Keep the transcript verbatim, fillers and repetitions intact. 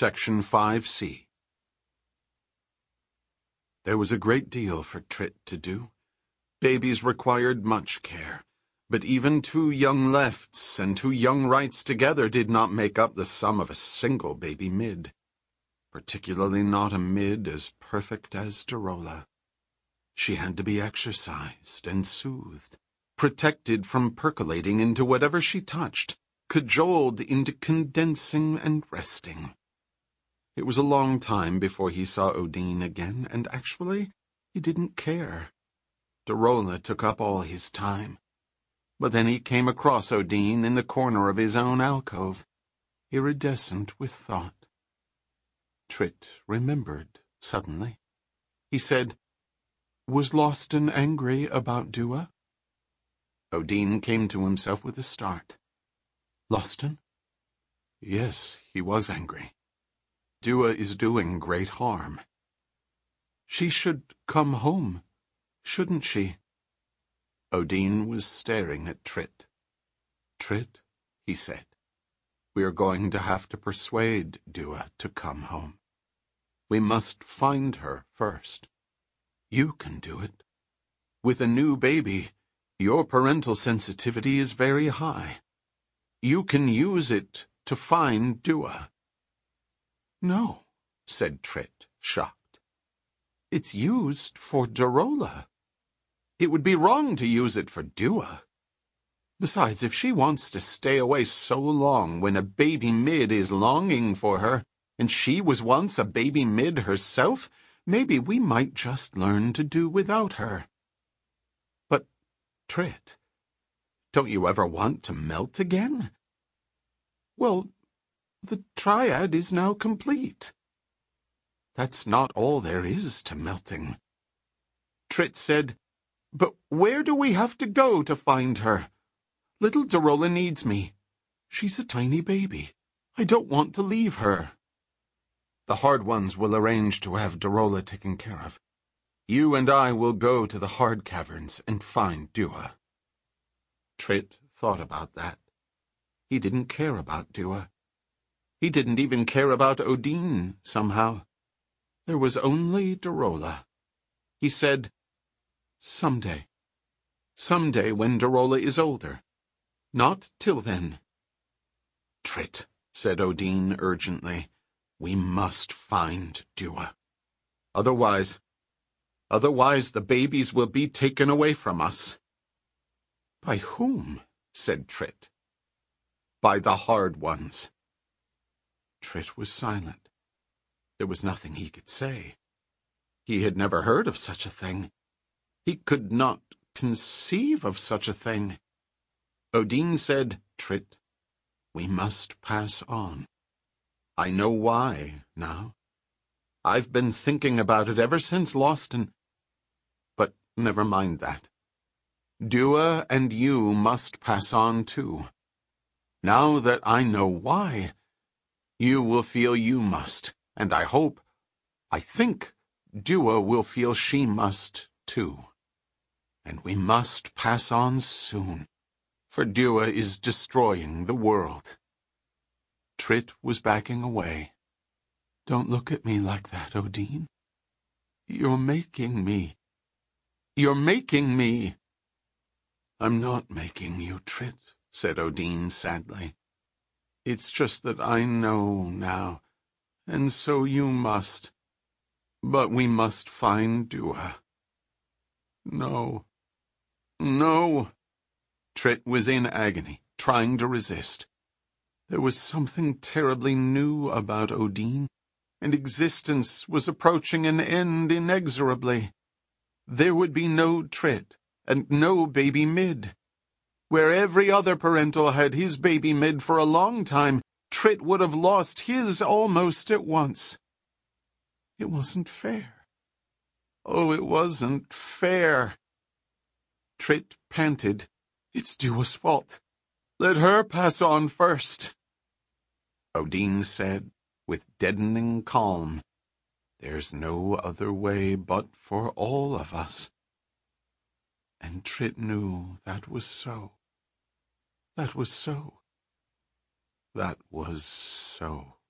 Section five C. There was a great deal for Trit to do. Babies required much care, but even two young lefts and two young rights together did not make up the sum of a single baby mid, particularly not a mid as perfect as Darola. She had to be exercised and soothed, protected from percolating into whatever she touched, cajoled into condensing and resting. It was a long time before he saw Odin again, and actually, he didn't care. Darola took up all his time. But then he came across Odin in the corner of his own alcove, iridescent with thought. Trit remembered suddenly. He said, "Was Losten angry about Dua?" Odin came to himself with a start. Losten? Yes, he was angry. Dua is doing great harm. She should come home, shouldn't she? Odin was staring at Trit. Trit, he said, we are going to have to persuade Dua to come home. We must find her first. You can do it. With a new baby, your parental sensitivity is very high. You can use it to find Dua. No, said Trit, shocked. It's used for Darola. It would be wrong to use it for Dua. Besides, if she wants to stay away so long when a baby mid is longing for her, and she was once a baby mid herself, maybe we might just learn to do without her. But, Trit, don't you ever want to melt again? Well, the triad is now complete. That's not all there is to melting. Trit said, but where do we have to go to find her? Little Darola needs me. She's a tiny baby. I don't want to leave her. The Hard Ones will arrange to have Darola taken care of. You and I will go to the Hard Caverns and find Dua. Trit thought about that. He didn't care about Dua. He didn't even care about Odin, somehow. There was only Darola. He said, Someday. Someday when Darola is older. Not till then. Trit, said Odin urgently, we must find Dua. Otherwise, otherwise the babies will be taken away from us. By whom? Said Trit. By the Hard Ones. Trit was silent. There was nothing he could say. He had never heard of such a thing. He could not conceive of such a thing. Odin said, Trit, we must pass on. I know why, now. I've been thinking about it ever since Losten. But never mind that. Dua and you must pass on too. Now that I know why, you will feel you must, and I hope, I think, Dua will feel she must too. And we must pass on soon, for Dua is destroying the world. Trit was backing away. Don't look at me like that, Odin. You're making me. You're making me. I'm not making you, Trit, said Odin sadly. It's just that I know now, and so you must. But we must find Dua. No. No. Trit was in agony, trying to resist. There was something terribly new about Odin, and existence was approaching an end inexorably. There would be no Trit, and no baby mid. Where every other parental had his baby mid for a long time, Trit would have lost his almost at once. It wasn't fair. Oh, it wasn't fair. Trit panted. It's Dua's fault. Let her pass on first. Odin said, with deadening calm, There's no other way but for all of us. And Trit knew that was so. That was so. That was so.